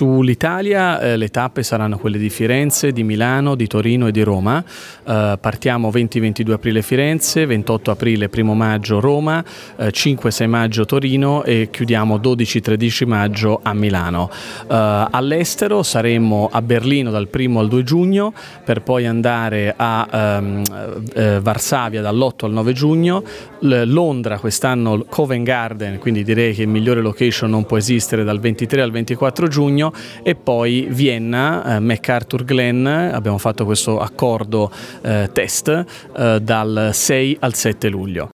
Sull'Italia le tappe saranno quelle di Firenze, di Milano, di Torino e di Roma. Partiamo 20-22 aprile Firenze, 28 aprile 1 maggio Roma, 5-6 maggio Torino e chiudiamo 12-13 maggio a Milano. All'estero saremo a Berlino dal 1 al 2 giugno per poi andare a Varsavia dall'8 al 9 giugno, Londra quest'anno Covent Garden, quindi direi che migliore location non può esistere, dal 23 al 24 giugno, e poi Vienna, MacArthur Glen, abbiamo fatto questo accordo test dal 6 al 7 luglio.